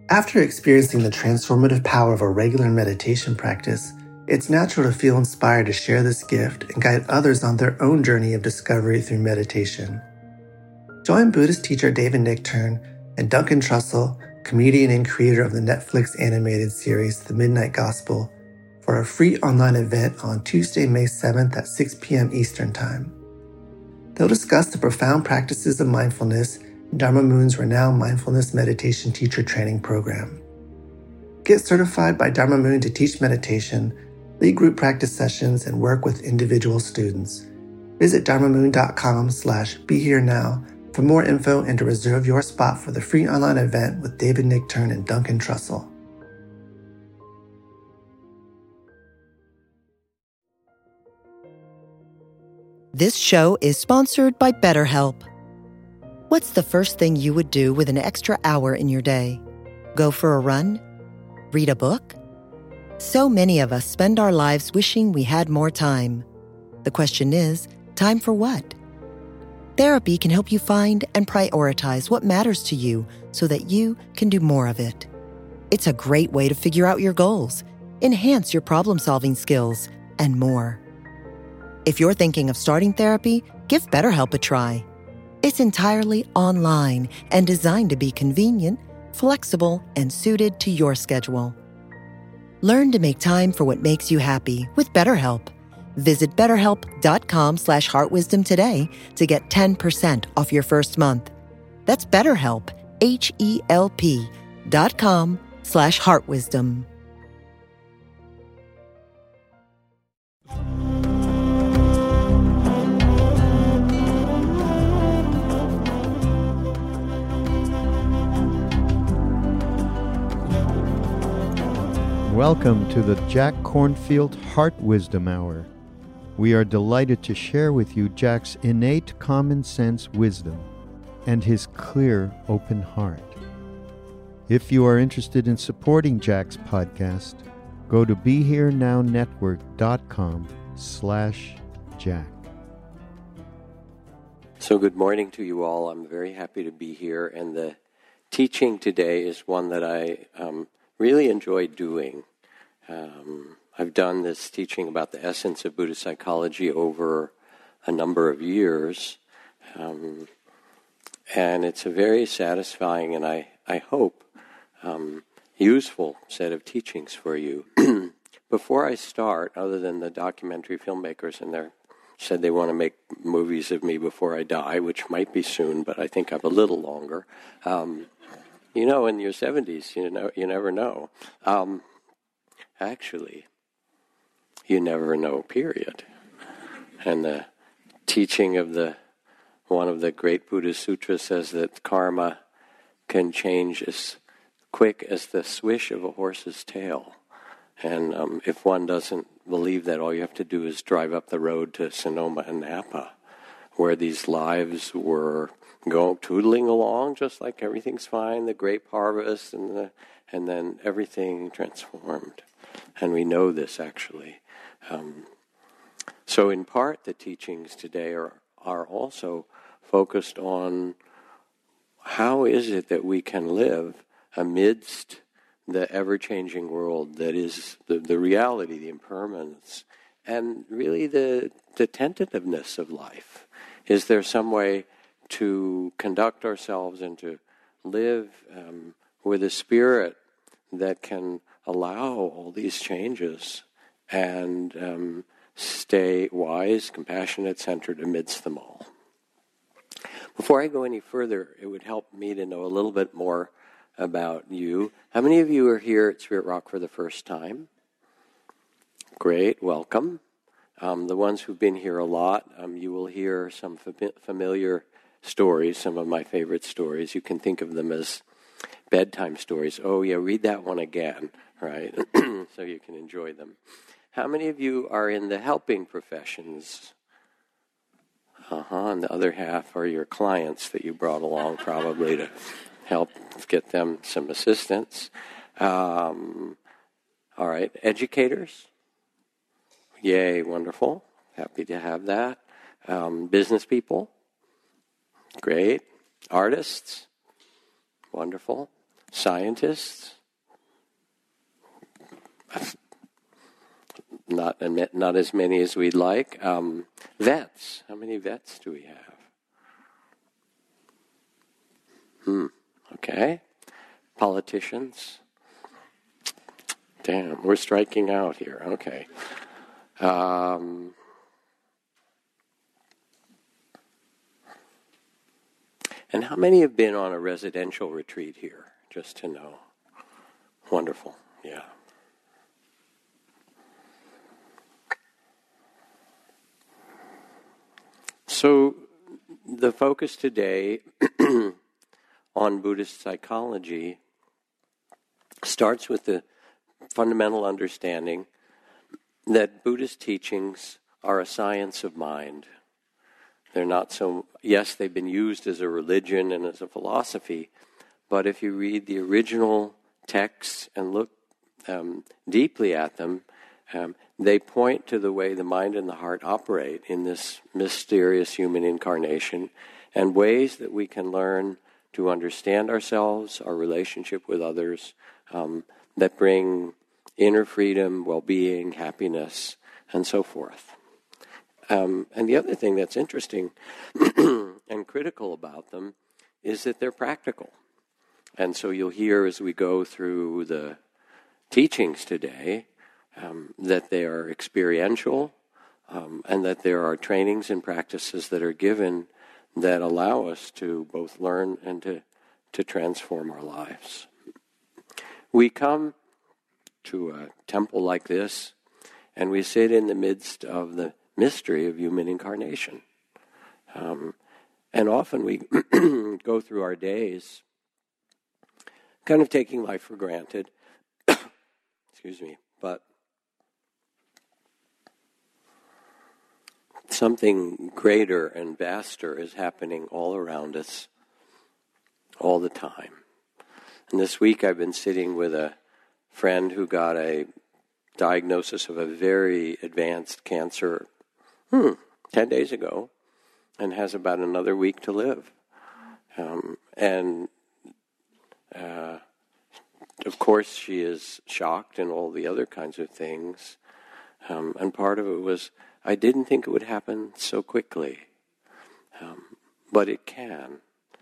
After experiencing the transformative power of a regular meditation practice, it's natural to feel inspired to share this gift and guide others on their own journey of discovery through meditation. Join Buddhist teacher David Nichtern and Duncan Trussell, comedian and creator of the Netflix animated series The Midnight Gospel, for a free online event on Tuesday, May 7th at 6 p.m. Eastern Time. They'll discuss the profound practices of mindfulness in Dharma Moon's renowned mindfulness meditation teacher training program. Get certified by Dharma Moon to teach meditation, lead group practice sessions, and work with individual students. Visit dharmamoon.com/beherenow for more info and to reserve your spot for the free online event with David Nichtern and Duncan Trussell. This show is sponsored by BetterHelp. What's the first thing you would do with an extra hour in your day? Go for a run? Read a book? So many of us spend our lives wishing we had more time. The question is, time for what? Therapy can help you find and prioritize what matters to you so that you can do more of it. It's a great way to figure out your goals, enhance your problem-solving skills, and more. If you're thinking of starting therapy, give BetterHelp a try. It's entirely online and designed to be convenient, flexible, and suited to your schedule. Learn to make time for what makes you happy with BetterHelp. Visit BetterHelp.com/heartwisdom today to get 10% off your first month. That's BetterHelp, HELP.com/heartwisdom. Welcome to the Jack Kornfield Heart Wisdom Hour. We are delighted to share with you Jack's innate common sense wisdom and his clear, open heart. If you are interested in supporting Jack's podcast, go to BeHereNowNetwork.com/Jack. So good morning to you all. I'm very happy to be here, and the teaching today is one that I really enjoy doing. I've done this teaching about the essence of Buddhist psychology over a number of years, and it's a very satisfying and I hope useful set of teachings for you. Before I start, other than the documentary filmmakers and they said they want to make movies of me before I die, which might be soon, but I think I have a little longer. In your 70s, you never know. Actually, you never know, period. And the teaching of one of the great Buddhist sutras says that karma can change as quick as the swish of a horse's tail. And if one doesn't believe that, all you have to do is drive up the road to Sonoma and Napa, where these lives were tootling along just like everything's fine, the grape harvest, and then everything transformed. And we know this, actually. So in part, the teachings today are also focused on how is it that we can live amidst the ever-changing world that is the reality, the impermanence, and really the tentativeness of life. Is there some way to conduct ourselves and to live with a spirit that can allow all these changes and stay wise, compassionate, centered amidst them all? Before I go any further, it would help me to know a little bit more about you. How many of you are here at Spirit Rock for the first time? Great, welcome. The ones who've been here a lot, you will hear some familiar stories, some of my favorite stories. You can think of them as bedtime stories. Oh yeah, read that one again, right? So you can enjoy them. How many of you are in the helping professions? And the other half are your clients that you brought along probably to help get them some assistance. All right, educators? Yay, wonderful. Happy to have that. Business people? Great. Artists? Wonderful. Scientists? Not as many as we'd like. Vets. How many vets do we have? Okay. Politicians. Damn, we're striking out here. Okay. And how many have been on a residential retreat here, just to know? Wonderful, yeah. So the focus today on Buddhist psychology starts with the fundamental understanding that Buddhist teachings are a science of mind. They're not so, yes, they've been used as a religion and as a philosophy, but if you read the original texts and look deeply at them, they point to the way the mind and the heart operate in this mysterious human incarnation, and ways that we can learn to understand ourselves, our relationship with others, that bring inner freedom, well-being, happiness, and so forth. And the other thing that's interesting and critical about them is that they're practical. And so you'll hear as we go through the teachings today that they are experiential, and that there are trainings and practices that are given that allow us to both learn and to transform our lives. We come to a temple like this, and we sit in the midst of the mystery of human incarnation. And often we go through our days kind of taking life for granted. Excuse me, but something greater and vaster is happening all around us all the time. And this week I've been sitting with a friend who got a diagnosis of a very advanced cancer 10 days ago, and has about another week to live. Of course she is shocked and all the other kinds of things. And part of it was, I didn't think it would happen so quickly. But it can.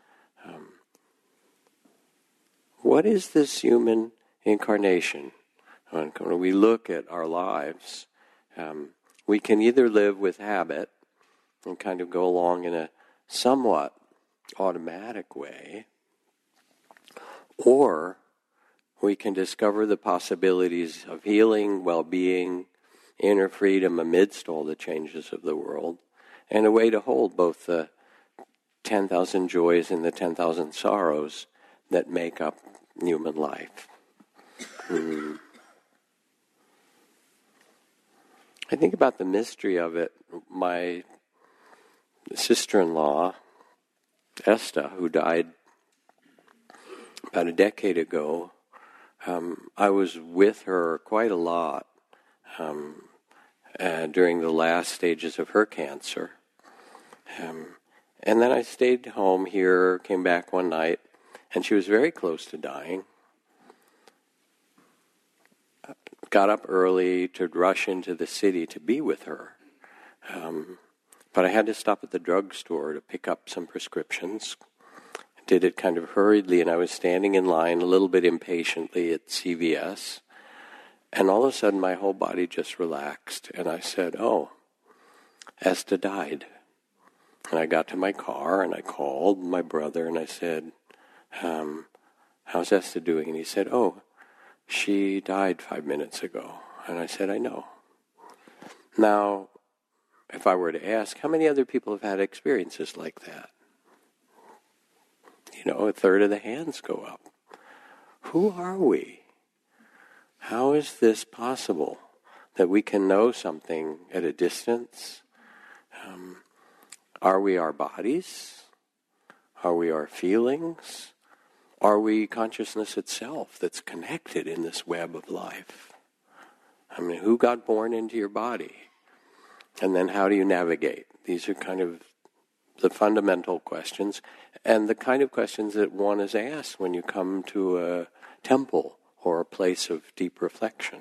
What is this human incarnation? When we look at our lives, we can either live with habit and kind of go along in a somewhat automatic way, or we can discover the possibilities of healing, well-being, inner freedom amidst all the changes of the world, and a way to hold both the 10,000 joys and the 10,000 sorrows that make up human life. I think about the mystery of it. My sister-in-law, Esta, who died about a decade ago, I was with her quite a lot during the last stages of her cancer. And then I stayed home here, came back one night, and she was very close to dying. Got up early to rush into the city to be with her. But I had to stop at the drugstore to pick up some prescriptions. Did it kind of hurriedly, and I was standing in line a little bit impatiently at CVS. And all of a sudden my whole body just relaxed. And I said, oh, Esta died. And I got to my car and I called my brother and I said, how's Esta doing? And he said, oh, she died 5 minutes ago. And I said, I know. Now, if I were to ask, how many other people have had experiences like that? A third of the hands go up. Who are we? How is this possible that we can know something at a distance? Are we our bodies? Are we our feelings? Are we consciousness itself that's connected in this web of life? Who got born into your body? And then how do you navigate? These are kind of the fundamental questions, and the kind of questions that one is asked when you come to a temple or a place of deep reflection.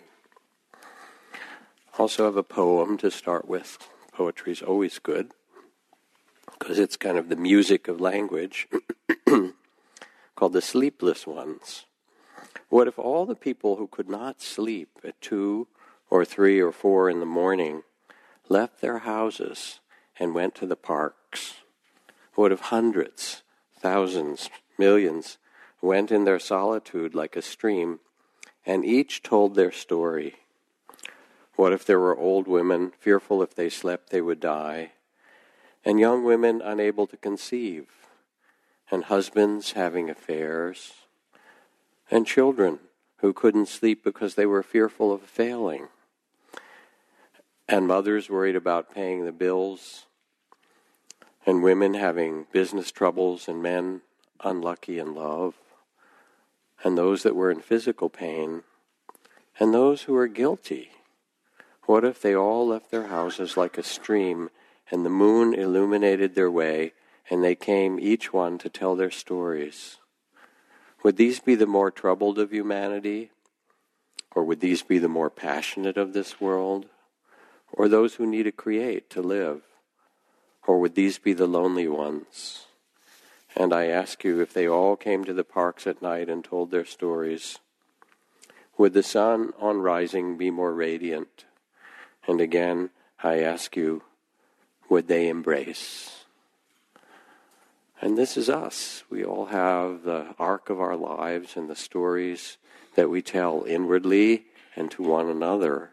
Also have a poem to start with. Poetry is always good, because it's kind of the music of language, called The Sleepless Ones. What if all the people who could not sleep at 2 or 3 or 4 in the morning left their houses and went to the parks? What if hundreds, thousands, millions went in their solitude like a stream and each told their story? What if there were old women fearful if they slept they would die, and young women unable to conceive, and husbands having affairs, and children who couldn't sleep because they were fearful of failing, and mothers worried about paying the bills, and women having business troubles, and men unlucky in love, and those that were in physical pain, and those who were guilty? What if they all left their houses like a stream, and the moon illuminated their way, and they came each one to tell their stories? Would these be the more troubled of humanity? Or would these be the more passionate of this world? Or those who need to create to live? Or would these be the lonely ones? And I ask you, if they all came to the parks at night and told their stories, would the sun on rising be more radiant? And again, I ask you, would they embrace? And this is us. We all have the arc of our lives and the stories that we tell inwardly and to one another.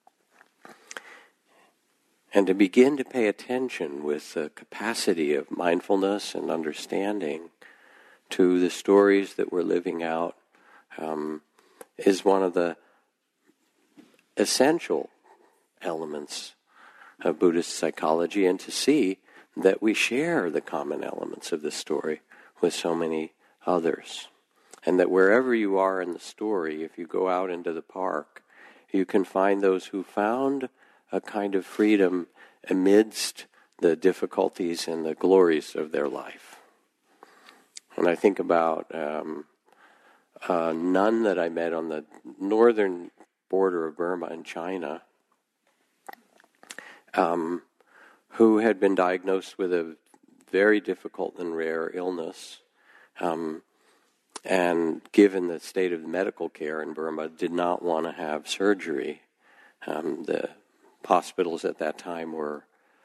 And to begin to pay attention with the capacity of mindfulness and understanding to the stories that we're living out is one of the essential elements of Buddhist psychology, and to see that we share the common elements of this story with so many others. And that wherever you are in the story, if you go out into the park, you can find those who found a kind of freedom amidst the difficulties and the glories of their life. And I think about a nun that I met on the northern border of Burma in China, who had been diagnosed with a very difficult and rare illness, and given the state of medical care in Burma, did not want to have surgery. The hospitals at that time were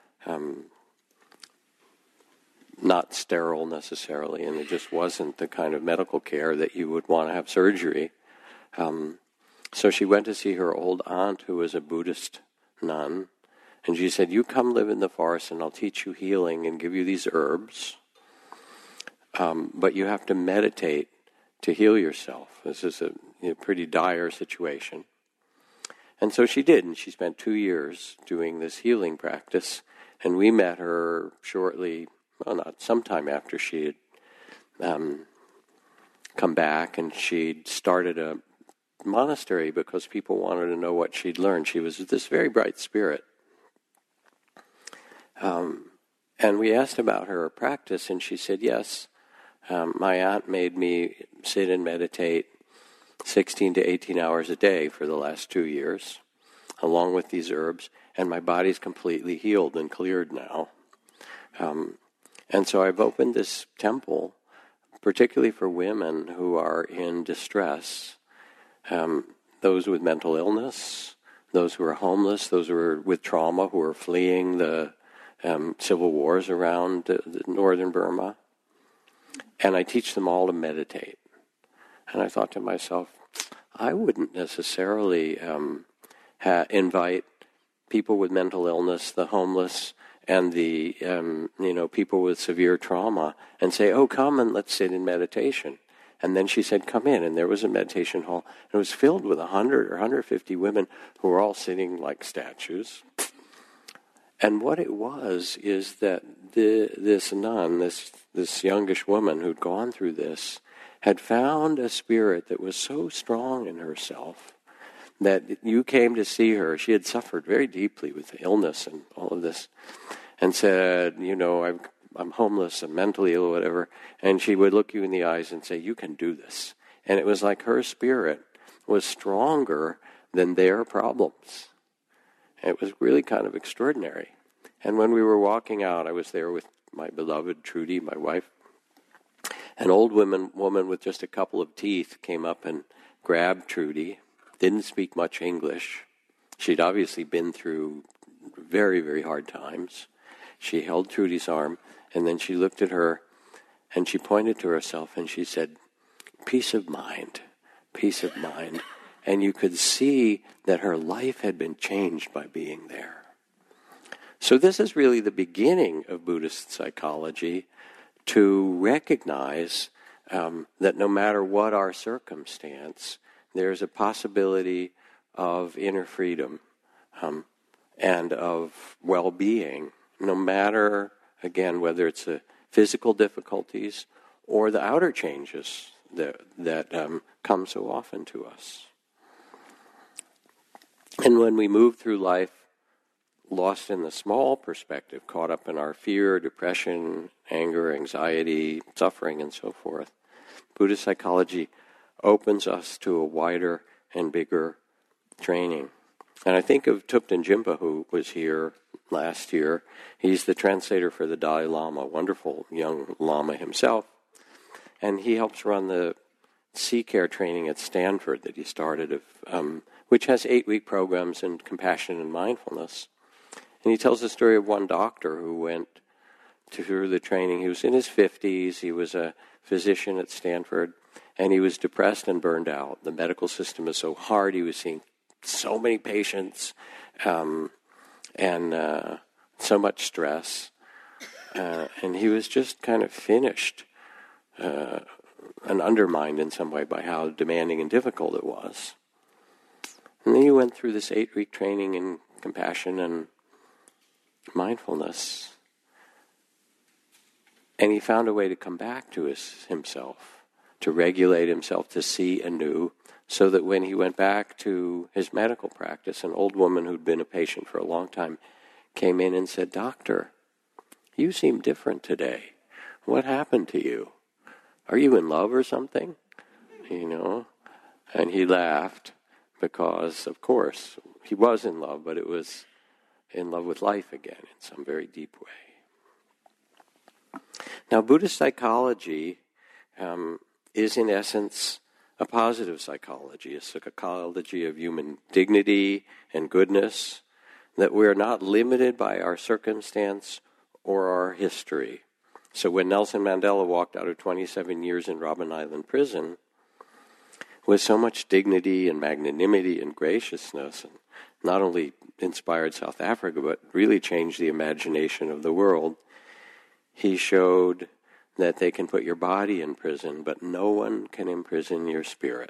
not sterile necessarily, and it just wasn't the kind of medical care that you would want to have surgery. So she went to see her old aunt, who was a Buddhist nun, and she said, "You come live in the forest and I'll teach you healing and give you these herbs, but you have to meditate to heal yourself." This is a pretty dire situation. And so she did, and she spent 2 years doing this healing practice, and we met her shortly, well, not sometime after she had come back, and she'd started a monastery because people wanted to know what she'd learned. She was this very bright spirit. And we asked about her practice, and she said, yes, my aunt made me sit and meditate 16 to 18 hours a day for the last 2 years, along with these herbs, and my body's completely healed and cleared now. And so I've opened this temple, particularly for women who are in distress, those with mental illness, those who are homeless, those who are with trauma, who are fleeing the civil wars around northern Burma. And I teach them all to meditate. And I thought to myself, I wouldn't necessarily invite people with mental illness, the homeless, and the people with severe trauma, and say, "Oh, come and let's sit in meditation." And then she said, "Come in," and there was a meditation hall, and it was filled with 100 or 150 women who were all sitting like statues. And what it was is that this nun, this youngish woman who'd gone through this, had found a spirit that was so strong in herself that you came to see her. She had suffered very deeply with illness and all of this, and said, I'm homeless, I'm mentally ill, or whatever. And she would look you in the eyes and say, you can do this. And it was like her spirit was stronger than their problems. It was really kind of extraordinary. And when we were walking out, I was there with my beloved Trudy, my wife. An old woman with just a couple of teeth came up and grabbed Trudy, didn't speak much English. She'd obviously been through very, very hard times. She held Trudy's arm, and then she looked at her, and she pointed to herself, and she said, peace of mind, peace of mind. And you could see that her life had been changed by being there. So this is really the beginning of Buddhist psychology, to recognize that no matter what our circumstance, there's a possibility of inner freedom and of well-being, no matter, again, whether it's the physical difficulties or the outer changes that come so often to us. And when we move through life lost in the small perspective, caught up in our fear, depression, anger, anxiety, suffering, and so forth, Buddhist psychology opens us to a wider and bigger training. And I think of Thupten Jinpa, who was here last year. He's the translator for the Dalai Lama, wonderful young Lama himself. And he helps run the C-Care training at Stanford that he started, which has 8-week programs in compassion and mindfulness. And he tells the story of one doctor who went through the training. He was in his 50s. He was a physician at Stanford, and he was depressed and burned out. The medical system is so hard. He was seeing so many patients and so much stress. And he was just kind of finished and undermined in some way by how demanding and difficult it was. And then he went through this 8-week training in compassion and mindfulness. And he found a way to come back to himself, to regulate himself, to see anew, so that when he went back to his medical practice, an old woman who'd been a patient for a long time came in and said, "Doctor, you seem different today. What happened to you? Are you in love or something?" And he laughed because, of course, he was in love, but it was in love with life again in some very deep way. Now, Buddhist psychology is, in essence, a positive psychology, a psychology of human dignity and goodness, that we are not limited by our circumstance or our history. So when Nelson Mandela walked out of 27 years in Robben Island prison, with so much dignity and magnanimity and graciousness, and not only inspired South Africa, but really changed the imagination of the world, he showed that they can put your body in prison, but no one can imprison your spirit.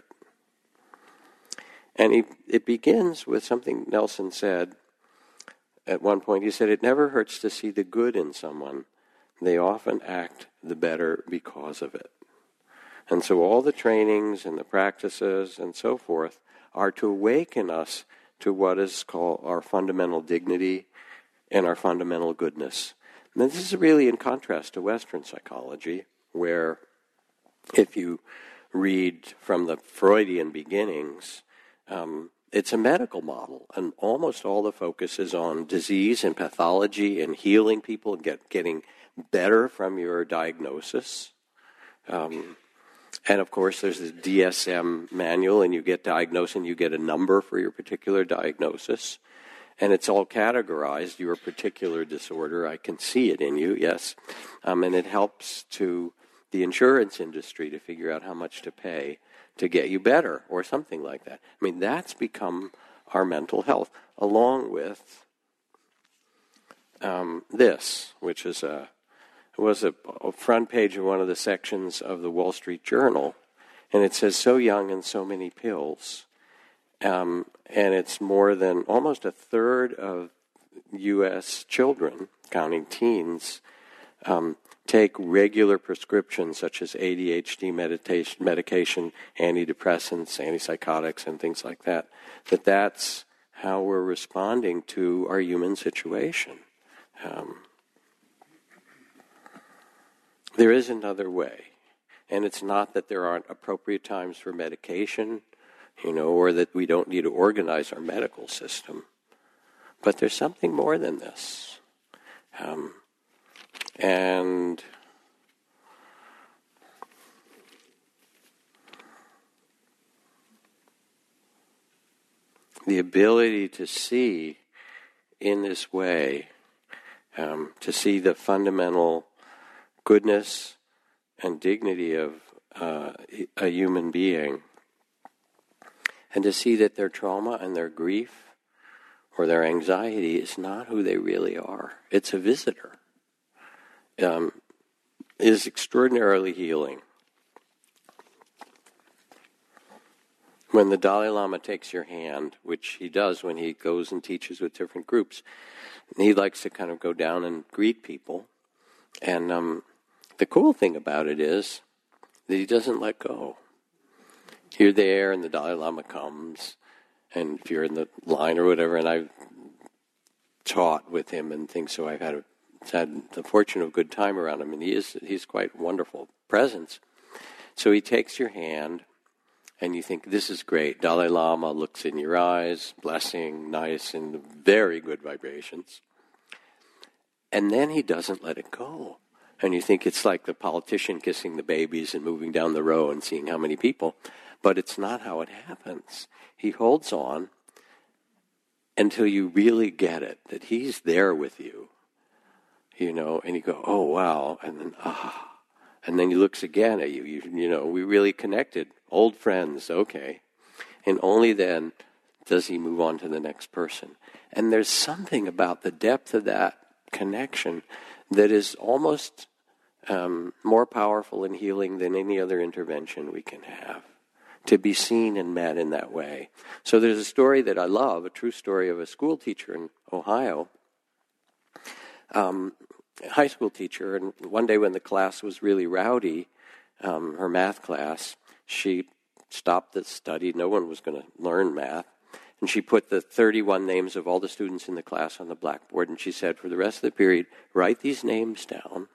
And it begins with something Nelson said at one point. He said, "It never hurts to see the good in someone. They often act the better because of it." And so all the trainings and the practices and so forth are to awaken us to what is called our fundamental dignity and our fundamental goodness. And this is really in contrast to Western psychology, where if you read from the Freudian beginnings, it's a medical model, and almost all the focus is on disease and pathology and healing people, getting better from your diagnosis. And of course, there's this DSM manual, and you get diagnosed, and you get a number for your particular diagnosis. And it's all categorized, your particular disorder. I can see it in you, yes. And it helps to the insurance industry to figure out how much to pay to get you better, or something like that. I mean, that's become our mental health, along with this, which is was a front page of one of the sections of the Wall Street Journal, and it says, "So young and so many pills." And it's more than almost a third of U.S. children, counting teens, take regular prescriptions such as ADHD medication, antidepressants, antipsychotics, and things like that. That's how we're responding to our human situation. there is another way. And it's not that there aren't appropriate times for medication, or that we don't need to organize our medical system. But there's something more than this. And the ability to see in this way, to see the fundamental goodness and dignity of a human being, and to see that their trauma and their grief or their anxiety is not who they really are. It's a visitor. Is extraordinarily healing. When the Dalai Lama takes your hand, which he does when he goes and teaches with different groups, he likes to kind of go down and greet people. And the cool thing about it is that he doesn't let go. You're there and the Dalai Lama comes, and if you're in the line or whatever, and I've taught with him and things, so I've had the fortune of good time around him, and he's quite a wonderful presence. So he takes your hand, and you think, this is great. Dalai Lama looks in your eyes, blessing, nice, and very good vibrations. And then he doesn't let it go. And you think it's like the politician kissing the babies and moving down the row and seeing how many people. But it's not how it happens. He holds on until you really get it, that he's there with you. And you go, oh, wow, and then, and then he looks again at you. We really connected, old friends, okay. And only then does he move on to the next person. And there's something about the depth of that connection that is almost more powerful and healing than any other intervention we can have, to be seen and met in that way. So there's a story that I love, a true story of a school teacher in Ohio, high school teacher, and one day when the class was really rowdy, her math class, she stopped the study. No one was going to learn math. And she put the 31 names of all the students in the class on the blackboard, and she said, for the rest of the period, write these names down,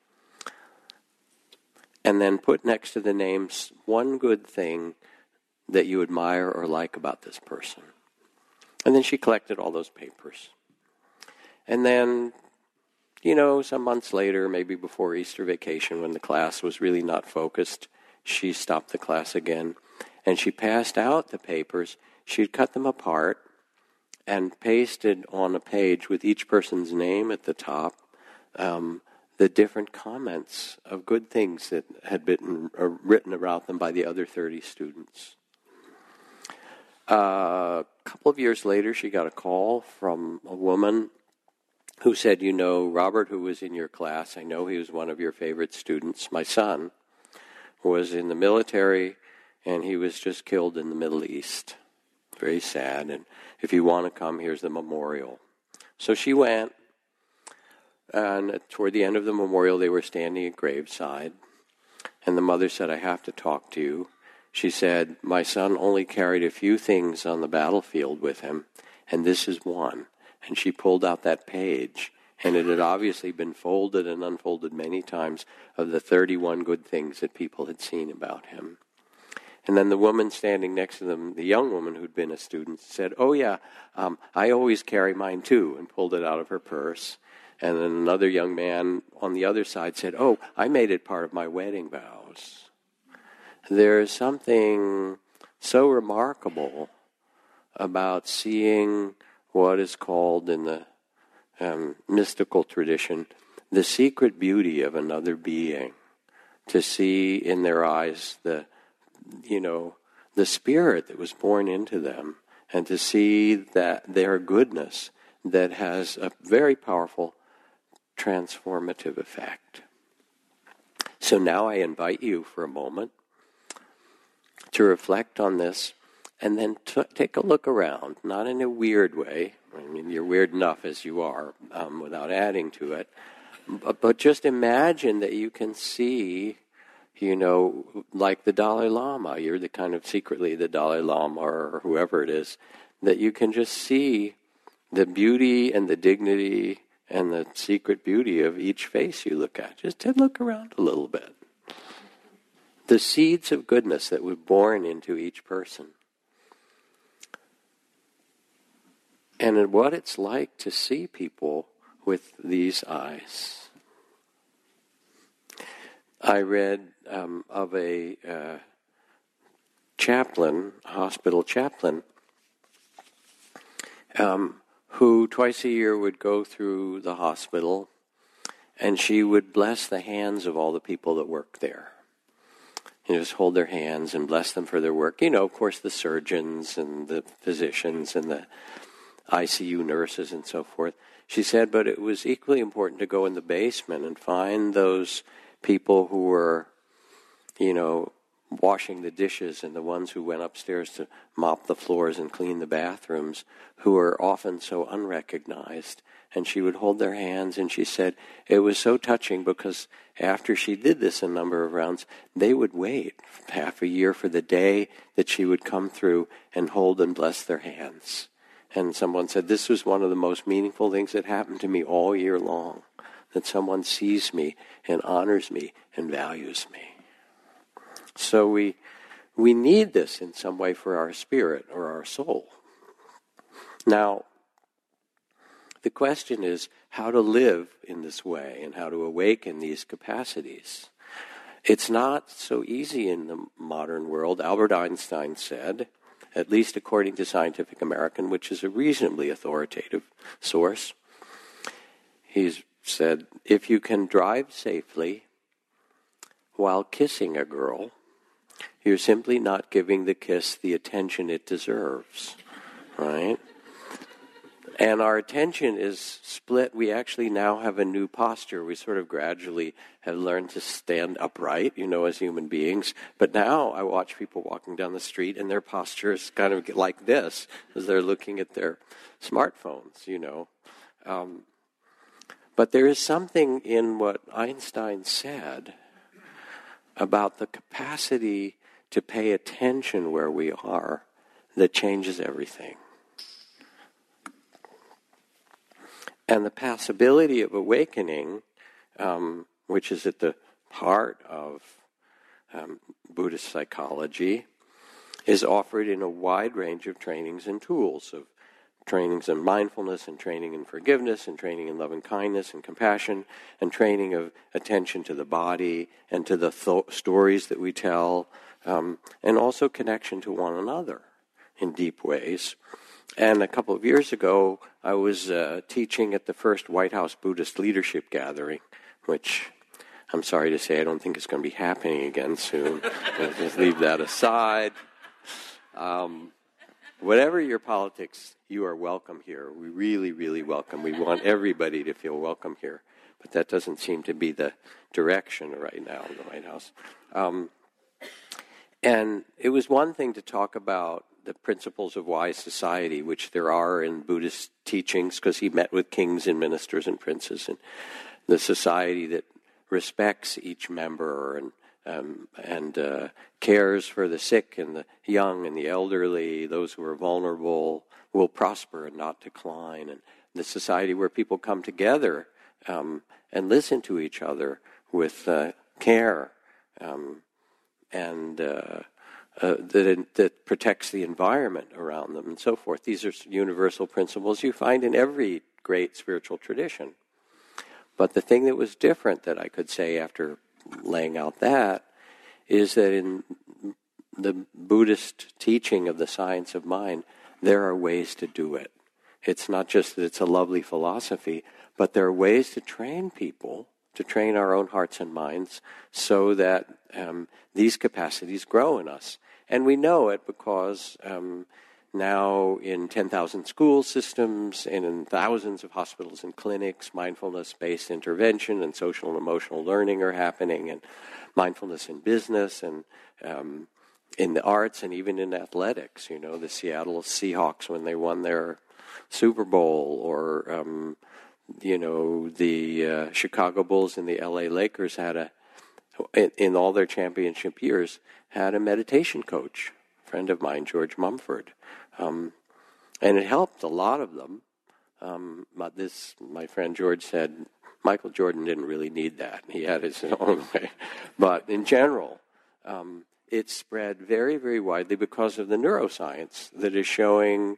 and then put next to the names one good thing that you admire or like about this person. And then she collected all those papers. And then, some months later, maybe before Easter vacation, when the class was really not focused, she stopped the class again, and she passed out the papers. She'd cut them apart and pasted on a page with each person's name at the top the different comments of good things that had been written about them by the other 30 students. A couple of years later, she got a call from a woman who said, Robert, who was in your class, I know he was one of your favorite students. My son was in the military, and he was just killed in the Middle East. Very sad, and if you want to come, here's the memorial. So she went, and toward the end of the memorial, they were standing at graveside, and the mother said, I have to talk to you. She said, my son only carried a few things on the battlefield with him, and this is one. And she pulled out that page, and it had obviously been folded and unfolded many times of the 31 good things that people had seen about him. And then the woman standing next to them, the young woman who'd been a student, said, oh yeah, I always carry mine too, and pulled it out of her purse. And then another young man on the other side said, oh, I made it part of my wedding vows. There's something so remarkable about seeing what is called in the mystical tradition the secret beauty of another being, to see in their eyes the spirit that was born into them, and to see that their goodness that has a very powerful transformative effect. So now I invite you for a moment to reflect on this, and then take a look around, not in a weird way. I mean, you're weird enough as you are, without adding to it. But just imagine that you can see, like the Dalai Lama. You're the kind of secretly the Dalai Lama or whoever it is, that you can just see the beauty and the dignity and the secret beauty of each face you look at. Just look around a little bit. The seeds of goodness that were born into each person. And what it's like to see people with these eyes. I read of a chaplain, a hospital chaplain, who twice a year would go through the hospital, and she would bless the hands of all the people that work there. You just hold their hands and bless them for their work. You know, of course, the surgeons and the physicians and the ICU nurses and so forth. She said, but it was equally important to go in the basement and find those people who were, washing the dishes, and the ones who went upstairs to mop the floors and clean the bathrooms, who were often so unrecognized. And she would hold their hands, and she said it was so touching because after she did this a number of rounds, they would wait half a year for the day that she would come through and hold and bless their hands. And someone said, this was one of the most meaningful things that happened to me all year long, that someone sees me and honors me and values me. So we need this in some way for our spirit or our soul. Now, the question is how to live in this way and how to awaken these capacities. It's not so easy in the modern world. Albert Einstein said, at least according to Scientific American, which is a reasonably authoritative source, he's said, if you can drive safely while kissing a girl, you're simply not giving the kiss the attention it deserves, right? And our attention is split. We actually now have a new posture. We sort of gradually have learned to stand upright, as human beings. But now I watch people walking down the street and their posture is kind of like this as they're looking at their smartphones, But there is something in what Einstein said about the capacity to pay attention where we are that changes everything. And the possibility of awakening, which is at the heart of Buddhist psychology, is offered in a wide range of trainings and tools, of trainings in mindfulness and training in forgiveness and training in love and kindness and compassion and training of attention to the body and to the stories that we tell, and also connection to one another in deep ways. And a couple of years ago, I was teaching at the first White House Buddhist Leadership Gathering, which I'm sorry to say I don't think is going to be happening again soon. Just leave that aside. Whatever your politics, you are welcome here. We really, really welcome. We want everybody to feel welcome here. But that doesn't seem to be the direction right now in the White House. And it was one thing to talk about the principles of wise society, which there are in Buddhist teachings, because he met with kings and ministers and princes, and the society that respects each member and cares for the sick and the young and the elderly, those who are vulnerable, will prosper and not decline. And the society where people come together and listen to each other with care and that protects the environment around them and so forth. These are universal principles you find in every great spiritual tradition. But the thing that was different that I could say after laying out that is that in the Buddhist teaching of the science of mind, there are ways to do it. It's not just that it's a lovely philosophy, but there are ways to train people, to train our own hearts and minds so that these capacities grow in us. And we know it because now in 10,000 school systems and in thousands of hospitals and clinics, mindfulness-based intervention and social and emotional learning are happening, and mindfulness in business and in the arts and even in athletics. The Seattle Seahawks, when they won their Super Bowl, or the Chicago Bulls and the LA Lakers had in all their championship years, had a meditation coach, a friend of mine, George Mumford. And it helped a lot of them My friend George said, Michael Jordan didn't really need that. He had his own way. But in general, it's spread very, very widely because of the neuroscience that is showing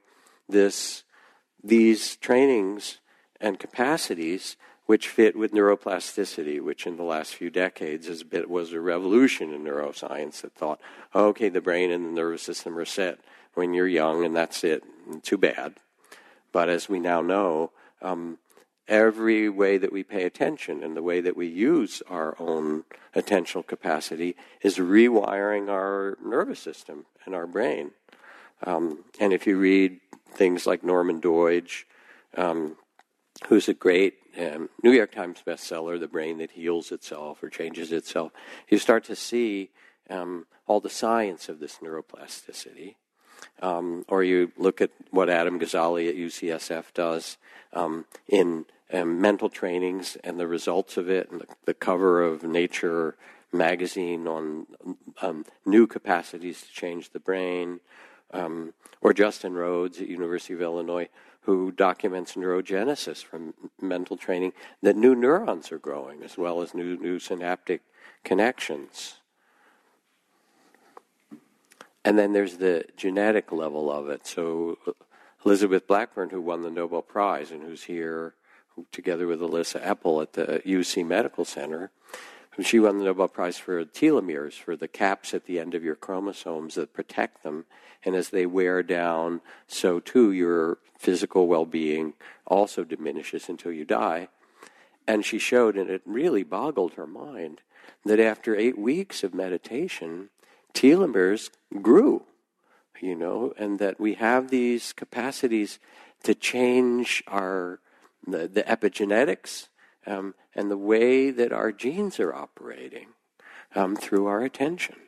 these trainings and capacities which fit with neuroplasticity, which in the last few decades was a revolution in neuroscience that thought, okay, the brain and the nervous system are set when you're young, and that's it. And too bad. But as we now know, every way that we pay attention and the way that we use our own attentional capacity is rewiring our nervous system and our brain. And if you read things like Norman Doidge, who's a great New York Times bestseller, The Brain That Heals Itself or Changes Itself, you start to see all the science of this neuroplasticity. Or you look at what Adam Ghazali at UCSF does in mental trainings and the results of it, and the cover of Nature magazine on new capacities to change the brain, or Justin Rhodes at University of Illinois, who documents neurogenesis from mental training, that new neurons are growing as well as new synaptic connections. And then there's the genetic level of it. So Elizabeth Blackburn, who won the Nobel Prize and who's here together with Alyssa Epple at the UC Medical Center, she won the Nobel Prize for telomeres, for the caps at the end of your chromosomes that protect them. And as they wear down, so too your physical well-being also diminishes until you die. And she showed, and it really boggled her mind, that after 8 weeks of meditation, telomeres grew, and that we have these capacities to change the epigenetics and the way that our genes are operating through our attention.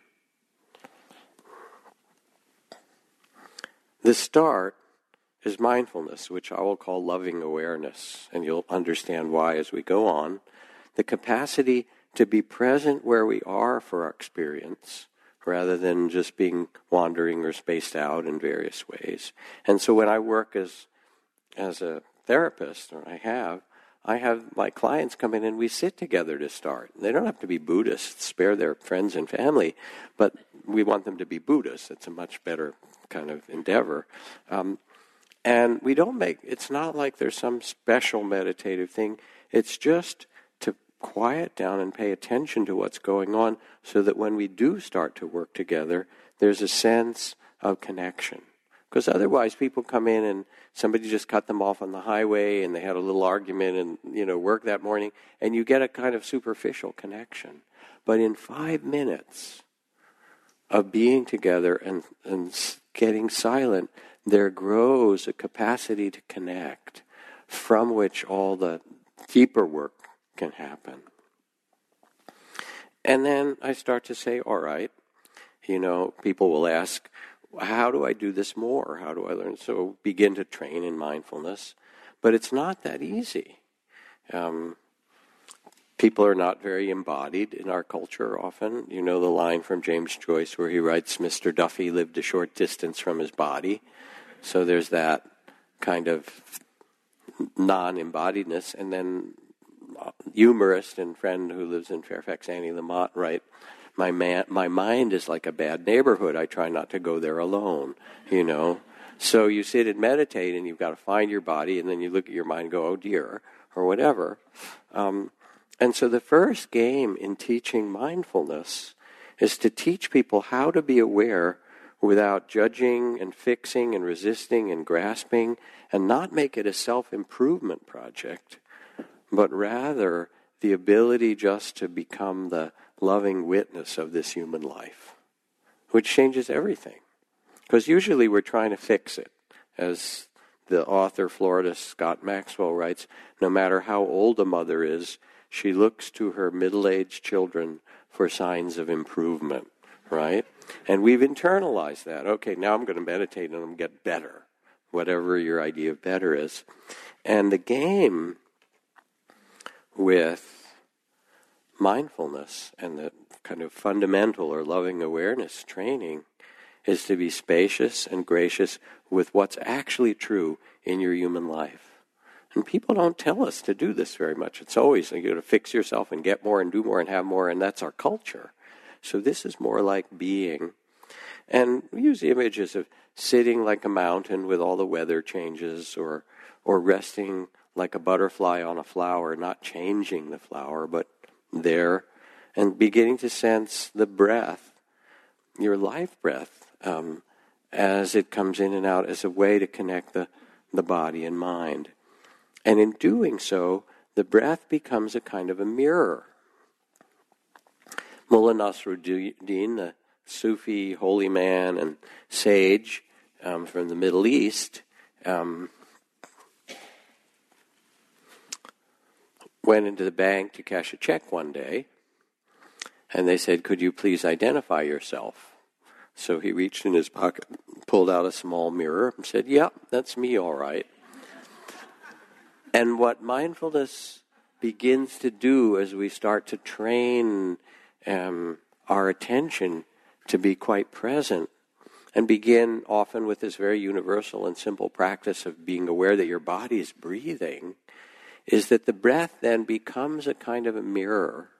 The start is mindfulness, which I will call loving awareness, and you'll understand why as we go on. The capacity to be present where we are for our experience, rather than just being wandering or spaced out in various ways. And so when I work as a therapist, or I have my clients come in and we sit together to start. They don't have to be Buddhists, spare their friends and family, but we want them to be Buddhists. It's a much better kind of endeavor. And we don't it's not like there's some special meditative thing. It's just to quiet down and pay attention to what's going on so that when we do start to work together, there's a sense of connection. Because otherwise people come in and somebody just cut them off on the highway and they had a little argument and, work that morning, and you get a kind of superficial connection. But in 5 minutes of being together and getting silent, there grows a capacity to connect from which all the deeper work can happen. And then I start to say, all right, people will ask, how do I do this more? How do I learn? So begin to train in mindfulness. But it's not that easy. People are not very embodied in our culture often. You know the line from James Joyce where he writes, Mr. Duffy lived a short distance from his body. So there's that kind of non-embodiedness. And then humorist and friend who lives in Fairfax, Annie Lamott, write, my mind is like a bad neighborhood. I try not to go there alone, So you sit and meditate, and you've got to find your body, and then you look at your mind and go, oh dear, or whatever. And so the first game in teaching mindfulness is to teach people how to be aware without judging and fixing and resisting and grasping, and not make it a self-improvement project, but rather the ability just to become the loving witness of this human life, which changes everything. Because usually we're trying to fix it. As the author Florida Scott Maxwell writes, no matter how old a mother is, she looks to her middle-aged children for signs of improvement, right? And we've internalized that. Okay, now I'm going to meditate and I'm going to get better, whatever your idea of better is. And the game with mindfulness and the kind of fundamental or loving awareness training is to be spacious and gracious with what's actually true in your human life. And people don't tell us to do this very much. It's always you got to fix yourself and get more and do more and have more, and that's our culture. So this is more like being. And we use the images of sitting like a mountain with all the weather changes, or resting like a butterfly on a flower, not changing the flower, but there, and beginning to sense the breath, your life breath, as it comes in and out as a way to connect the body and mind. And in doing so, the breath becomes a kind of a mirror. Mullah Nasruddin, the Sufi holy man and sage from the Middle East, went into the bank to cash a check one day, and they said, "Could you please identify yourself?" So he reached in his pocket, pulled out a small mirror, and said, "Yeah, that's me, all right." And what mindfulness begins to do as we start to train our attention to be quite present, and begin often with this very universal and simple practice of being aware that your body is breathing, is that the breath then becomes a kind of a mirror,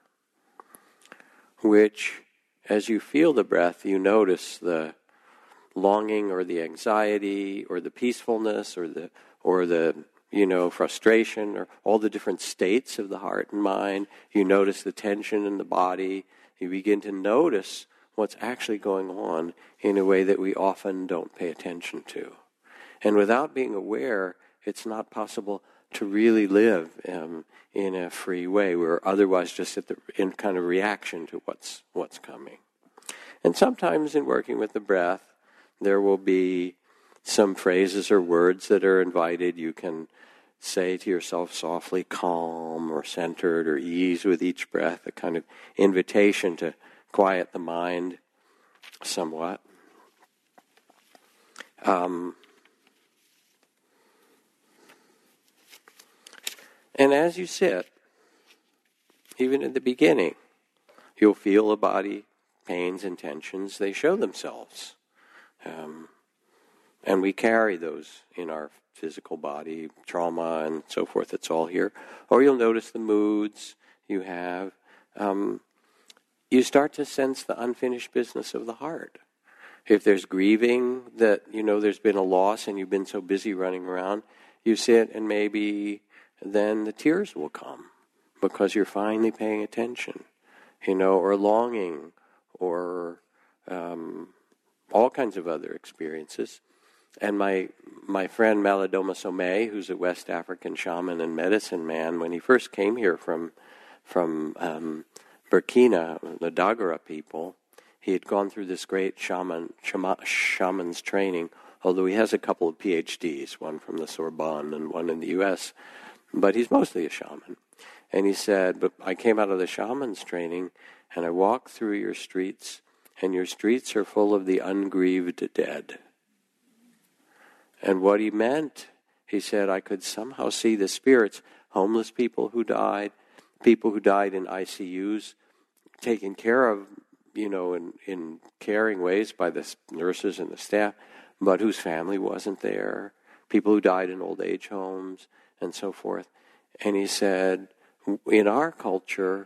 which, as you feel the breath, you notice the longing or the anxiety or the peacefulness or the frustration, or all the different states of the heart and mind. You notice the tension in the body. You begin to notice what's actually going on in a way that we often don't pay attention to. And without being aware, it's not possible to really live in a free way. We're otherwise just in kind of reaction to what's coming. And sometimes in working with the breath, there will be some phrases or words that are invited. You can say to yourself softly, calm or centered or ease with each breath, a kind of invitation to quiet the mind somewhat. And as you sit, even in the beginning, you'll feel the body pains and tensions. They show themselves. And we carry those in our physical body, trauma and so forth, it's all here. Or you'll notice the moods you have. You start to sense the unfinished business of the heart. If there's grieving, that, there's been a loss and you've been so busy running around, you sit and maybe then the tears will come because you're finally paying attention, or longing, or all kinds of other experiences. And my friend Malidoma Somé, who's a West African shaman and medicine man, when he first came here from Burkina, the Dagara people, he had gone through this great shaman's training, although he has a couple of PhDs, one from the Sorbonne and one in the U.S., but he's mostly a shaman. And he said, "But I came out of the shaman's training, and I walked through your streets, and your streets are full of the ungrieved dead." And what he meant, he said, I could somehow see the spirits, homeless people who died in ICUs, taken care of, in caring ways by the nurses and the staff, but whose family wasn't there, people who died in old age homes, and so forth. And he said, in our culture,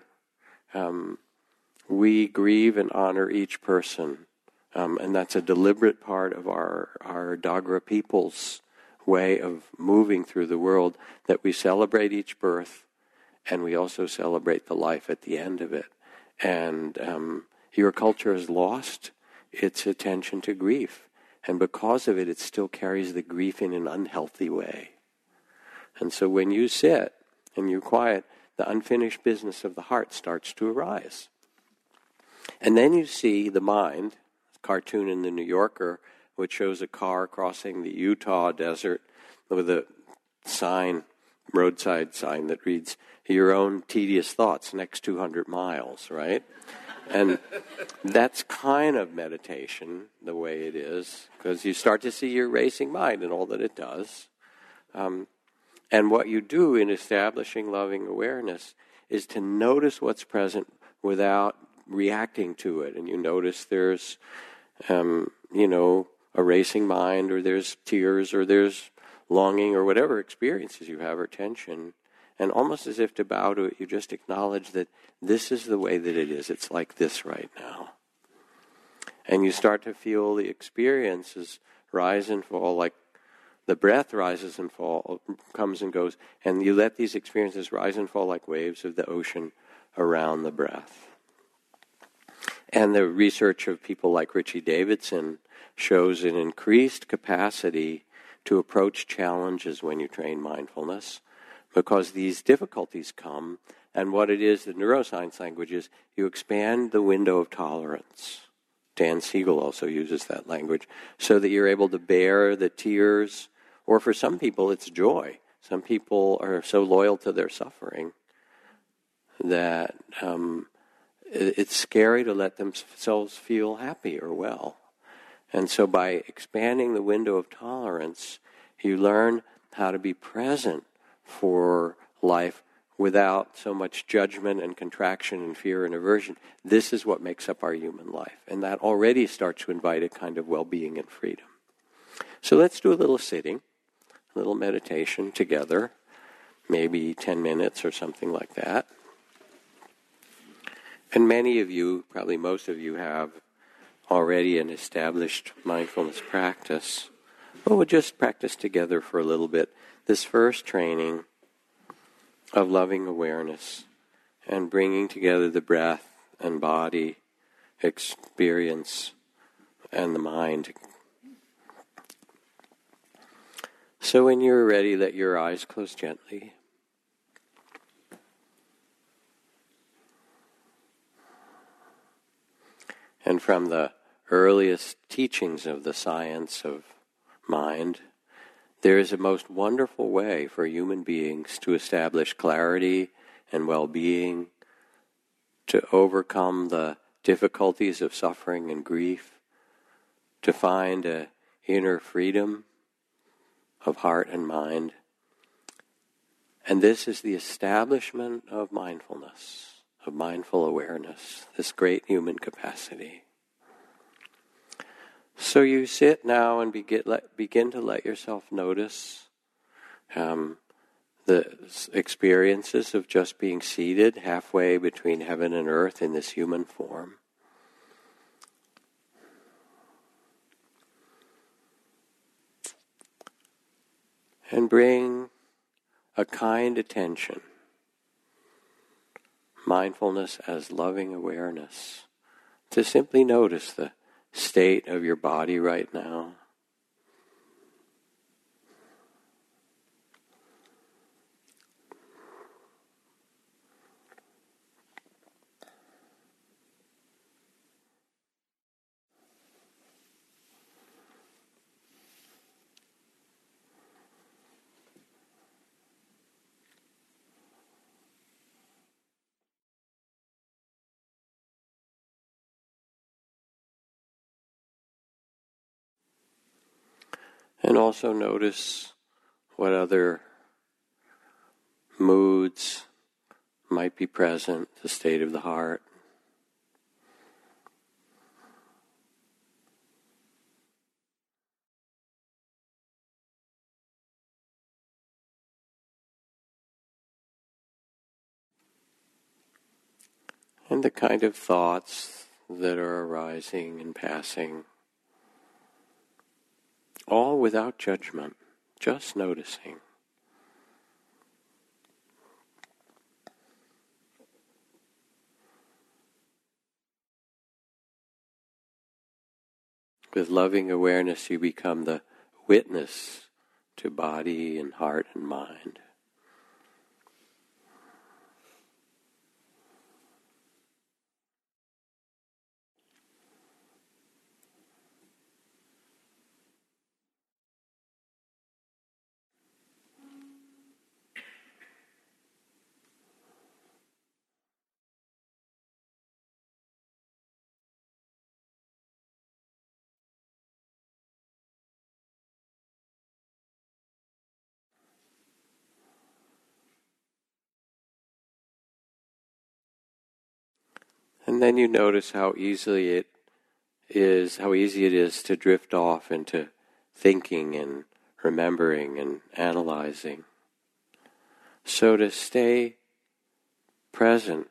we grieve and honor each person. And that's a deliberate part of our Dagara people's way of moving through the world, that we celebrate each birth, and we also celebrate the life at the end of it. And your culture has lost its attention to grief, and because of it, it still carries the grief in an unhealthy way. And so when you sit and you're quiet, the unfinished business of the heart starts to arise. And then you see the mind, cartoon in the New Yorker, which shows a car crossing the Utah desert with a roadside sign that reads, "Your own tedious thoughts next 200 miles," right? And that's kind of meditation, the way it is, because you start to see your racing mind and all that it does. And what you do in establishing loving awareness is to notice what's present without reacting to it. And you notice there's a racing mind, or there's tears, or there's longing or whatever experiences you have or tension, and almost as if to bow to it, you just acknowledge that this is the way that it is. It's like this right now. And you start to feel the experiences rise and fall, like the breath rises and falls, comes and goes, and you let these experiences rise and fall like waves of the ocean around the breath. And the research of people like Richie Davidson shows an increased capacity to approach challenges when you train mindfulness, because these difficulties come, and what it is, the neuroscience language is, you expand the window of tolerance. Dan Siegel also uses that language, so that you're able to bear the tears, or for some people it's joy. Some people are so loyal to their suffering that it's scary to let themselves feel happy or well. And so by expanding the window of tolerance, you learn how to be present for life without so much judgment and contraction and fear and aversion. This is what makes up our human life. And that already starts to invite a kind of well-being and freedom. So let's do a little sitting, a little meditation together, maybe 10 minutes or something like that. And many of you, probably most of you, have already an established mindfulness practice. But we'll just practice together for a little bit this first training of loving awareness and bringing together the breath and body, experience, and the mind. So when you're ready, let your eyes close gently. And from the earliest teachings of the science of mind, there is a most wonderful way for human beings to establish clarity and well-being, to overcome the difficulties of suffering and grief, to find an inner freedom of heart and mind. And this is the establishment of mindfulness, of mindful awareness, this great human capacity. So you sit now and begin to let yourself notice the experiences of just being seated halfway between heaven and earth in this human form. And bring a kind attention, mindfulness as loving awareness, to simply notice the state of your body right now. And also notice what other moods might be present, the state of the heart. And the kind of thoughts that are arising and passing. All without judgment, just noticing. With loving awareness, you become the witness to body and heart and mind. And then you notice how easy it is to drift off into thinking and remembering and analyzing. So to stay present,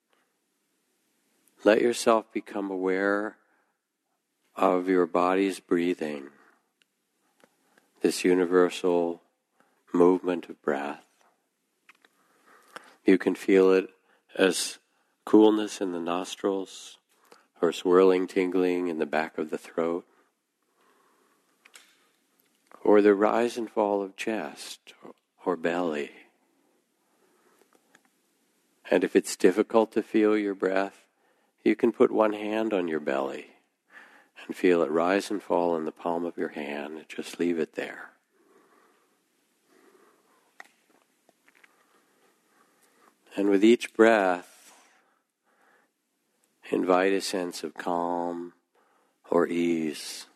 let yourself become aware of your body's breathing, this universal movement of breath. You can feel it as coolness in the nostrils, or swirling, tingling in the back of the throat, or the rise and fall of chest or belly. And if it's difficult to feel your breath, you can put one hand on your belly and feel it rise and fall in the palm of your hand, and just leave it there. And with each breath, invite a sense of calm or ease.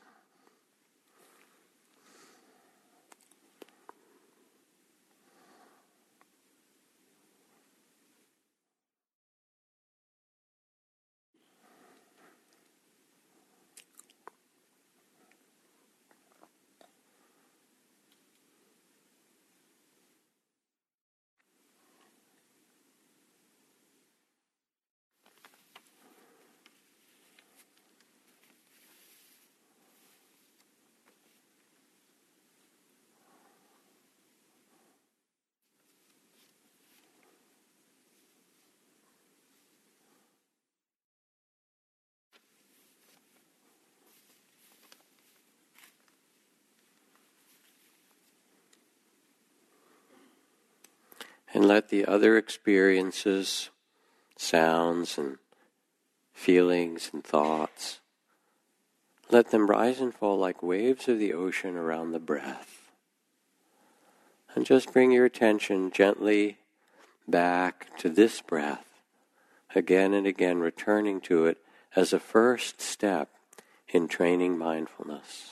And let the other experiences, sounds and feelings and thoughts, let them rise and fall like waves of the ocean around the breath. And just bring your attention gently back to this breath, again and again returning to it as a first step in training mindfulness.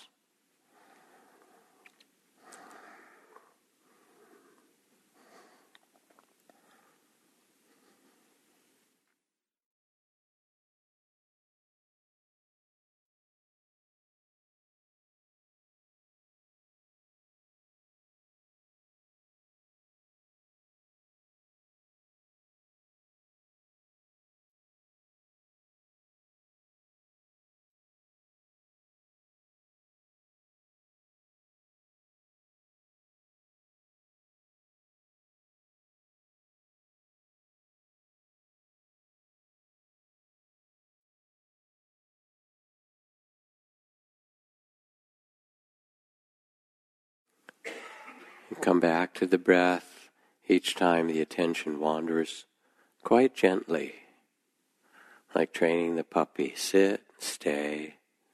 And come back to the breath each time the attention wanders, quite gently, like training the puppy. Sit, stay,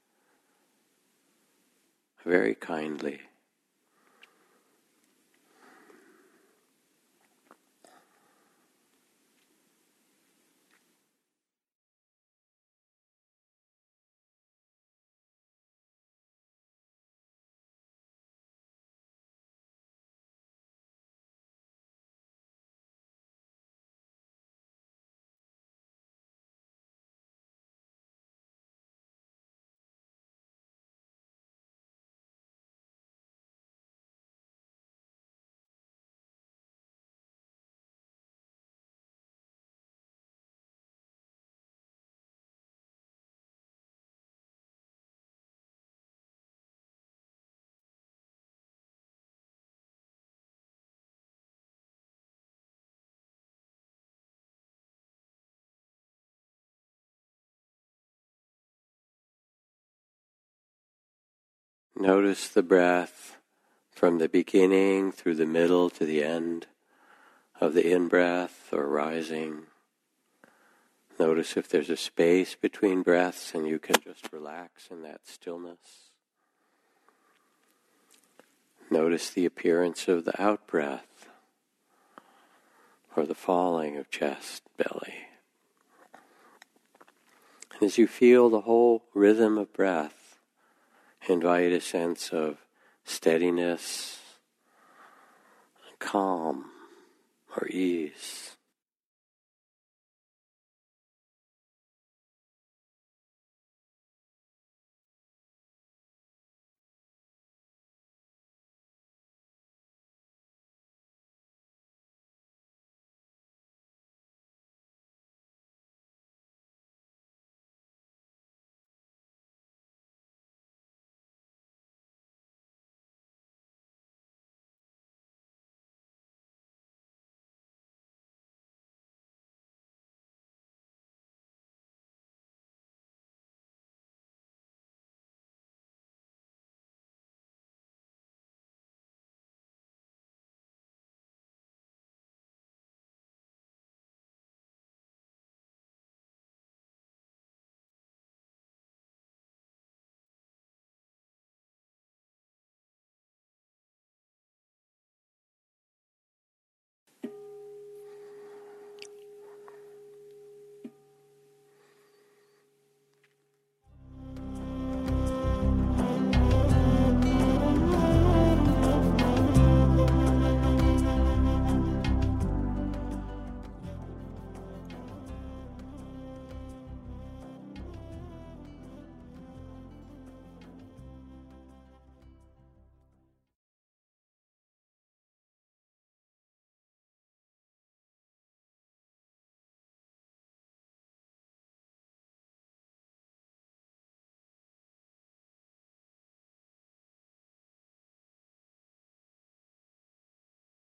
very kindly. Notice the breath from the beginning through the middle to the end of the in-breath or rising. Notice if there's a space between breaths and you can just relax in that stillness. Notice the appearance of the out-breath or the falling of chest, belly. And as you feel the whole rhythm of breath, invite a sense of steadiness, calm, or ease.